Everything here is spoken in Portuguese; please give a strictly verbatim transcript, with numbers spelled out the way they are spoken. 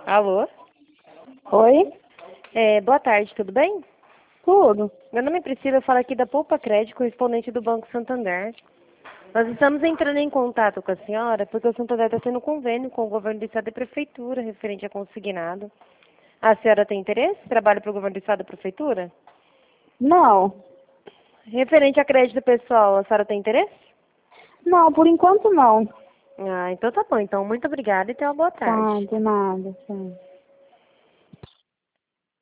Alô? Oi? É, boa tarde, tudo bem? Tudo. Meu nome é Priscila, eu falo aqui da Poupa Crédito, correspondente do Banco Santander. Nós estamos entrando em contato com a senhora porque o Santander está tendo convênio com o governo do estado e prefeitura referente a consignado. A senhora tem interesse? Trabalha para o governo do estado e prefeitura? Não. Referente a crédito pessoal, a senhora tem interesse? Não, por enquanto não. Ah, então tá bom. Então, muito obrigada e tenha uma boa Tá, tarde. de nada. Sim.